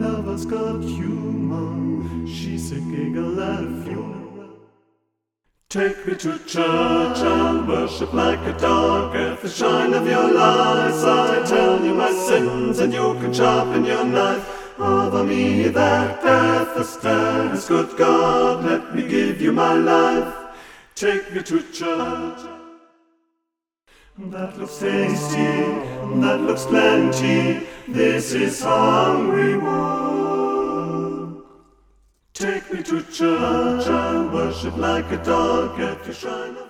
lover's got humor. She's a giggle at a funeral. Take me to church and worship like a dog. At the shine of your lights I tell you my sins, and you can sharpen your knife over me that death stands. Good God, let me give you my life. Take me to church. That looks tasty, that looks plenty. This is hungry work. Take me to church and worship like a dog at the shrine of